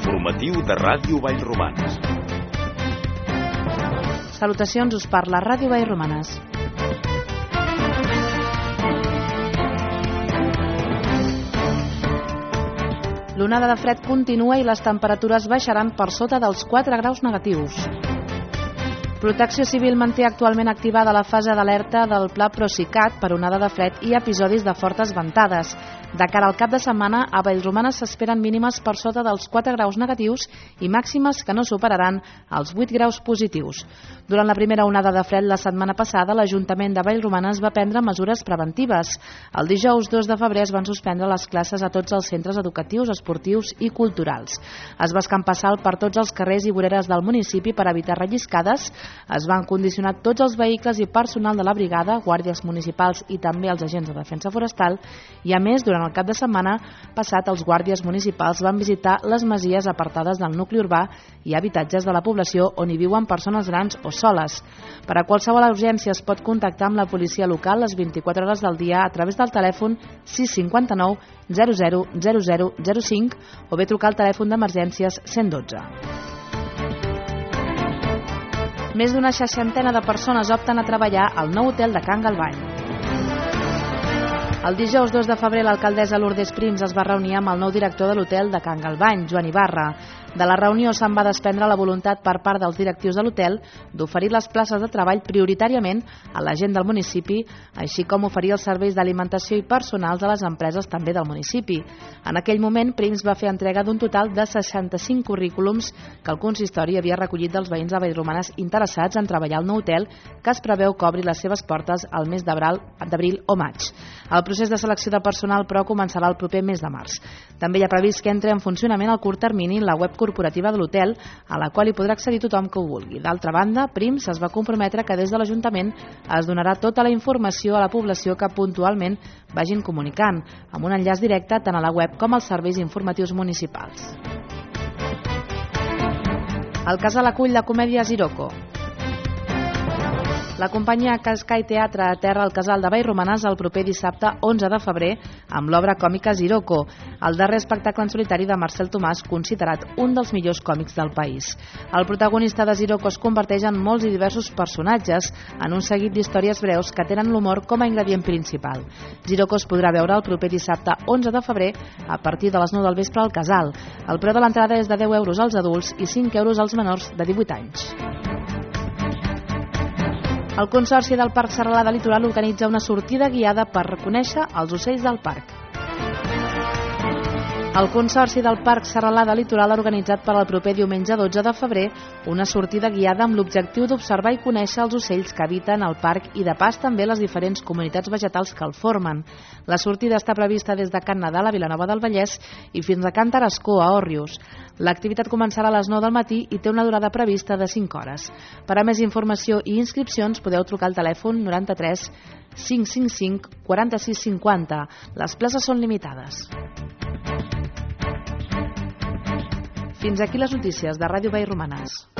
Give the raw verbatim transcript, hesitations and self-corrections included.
informatiu de Ràdio Vallromanes. Salutacions, us parla Ràdio Vallromanes. L'onada de fred continua i les temperatures baixaran per sota dels quatre graus negatius. Protecció Civil manté actualment activada la fase d'alerta del Pla Procicat per onada de fred i episodis de fortes ventades. De cara al cap de setmana, a Vallromanes s'esperen mínimes per sota dels quatre graus negatius i màximes que no superaran els vuit graus positius. Durant la primera onada de fred la setmana passada, l'Ajuntament de Vallromanes va prendre mesures preventives. El dijous dos de febrer es van suspendre les classes a tots els centres educatius, esportius i culturals. Es va escampar sal per tots els carrers i voreres del municipi per evitar relliscades. Es van condicionar tots els vehicles i personal de la brigada, guàrdies municipals i també els agents de defensa forestal, i a més, durant el cap de setmana passat, els guàrdies municipals van visitar les masies apartades del nucli urbà i habitatges de la població on hi viuen persones grans o soles. Per a qualsevol urgència es pot contactar amb la policia local les vint-i-quatre hores del dia a través del telèfon sis cinc nou zero zero zero zero zero cinc o bé trucar al telèfon d'emergències cent dotze. Més d'una seixantena de persones opten a treballar al nou hotel de Can Galvany. El dijous dos de febrer l'alcaldessa Lourdes Prims es va reunir amb el nou director de l'hotel de Can Galvany, Joan Ibarra. De la reunió se'n va desprendre la voluntat per part dels directius de l'hotel d'oferir les places de treball prioritàriament a la gent del municipi, així com oferir els serveis d'alimentació i personals a les empreses també del municipi. En aquell moment, Prims va fer entrega d'un total de seixanta-cinc currículums que el consistori havia recollit dels veïns de Vallromanes interessats en treballar al nou hotel, que es preveu que obri les seves portes al mes d'abril o maig. El procés de selecció de personal, però, començarà el proper mes de març. També hi ha previst que entri en funcionament al curt termini la web corporativa de l'hotel, a la qual hi podrà accedir tothom que ho vulgui. D'altra banda, Prims es va comprometre que des de l'Ajuntament es donarà tota la informació a la població que puntualment vagin comunicant, amb un enllaç directe tant a la web com als serveis informatius municipals. El casal acull la comèdia Sirocco. La companyia Cascai Teatre aterra al casal de Vallromanes el proper dissabte onze de febrer amb l'obra còmica Sirocco, el darrer espectacle en solitari de Marcel Tomàs, considerat un dels millors còmics del país. El protagonista de Sirocco es converteix en molts i diversos personatges en un seguit d'històries breus que tenen l'humor com a ingredient principal. Sirocco es podrà veure el proper dissabte onze de febrer a partir de les nou del vespre al casal. El preu de l'entrada és de deu euros als adults i cinc euros als menors de divuit anys. El Consorci del Parc Serralada Litoral organitza una sortida guiada per reconèixer els ocells del parc. El Consorci del Parc Serralada Litoral ha organitzat per al proper diumenge dotze de febrer una sortida guiada amb l'objectiu d'observar i conèixer els ocells que habiten al parc i de pas també les diferents comunitats vegetals que el formen. La sortida està prevista des de Can Nadal a Vilanova del Vallès i fins a Can Tarascó a Òrrius. L'activitat començarà a les nou del matí i té una durada prevista de cinc hores. Per a més informació i inscripcions podeu trucar al telèfon noranta-tres cinc cinc cinc quaranta-sis cinquanta. Les places són limitades. Fins aquí les notícies de Ràdio Vallromanes.